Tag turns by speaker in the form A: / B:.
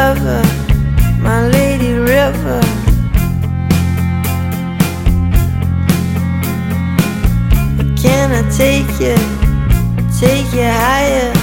A: lover, my lady river. Can I take you higher?